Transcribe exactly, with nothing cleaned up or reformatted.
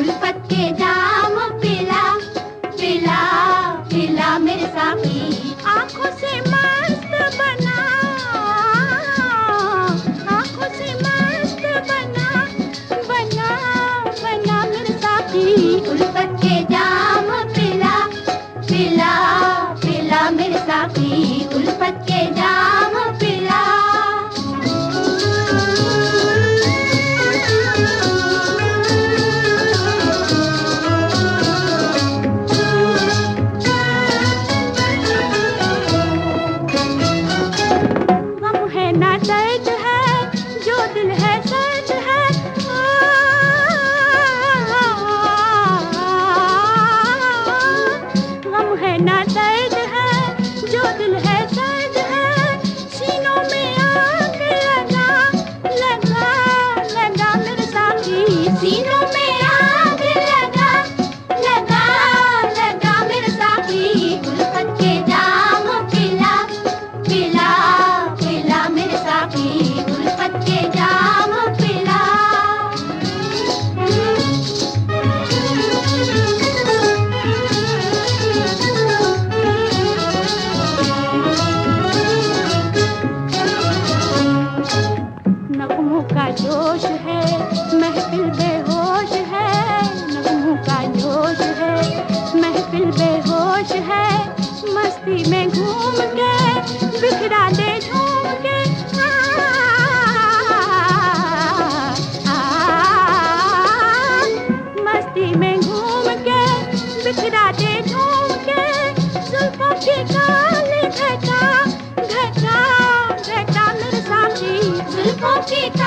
उल्फत के जाम पिला पिला पिला मेरे साकी। आँखों से मस्त बना, आँखों से मस्त बना बना बना मेरे साकी। उल्फत के जाम पिला पिला पिला मेरे साकी। उल्फत के जाम पिला। गम है ना दर्द है, जो दिल है सर्द है। गम है ना दर्द है, जो दिल है सर्द है। सीनों में आग लगा लगा लगा मेरे साथी। सीनों में आग लगा लगा लगा मेरे साथी। उल्फत के जाम पिला पिला पिला मेरे साथी। उल्फत के जाम पिला। नगमों का जोश है, महफिल बेहोश है। नगमों का जोश है, महफिल बेहोश है। मस्ती में घूम के बिखरा दे झूम के। आ, आ, आ, मस्ती में घूम के बिखरा दे झूम के। जुल्फों की काली घटा घटा घटा मेरे साथी। जुल्फों की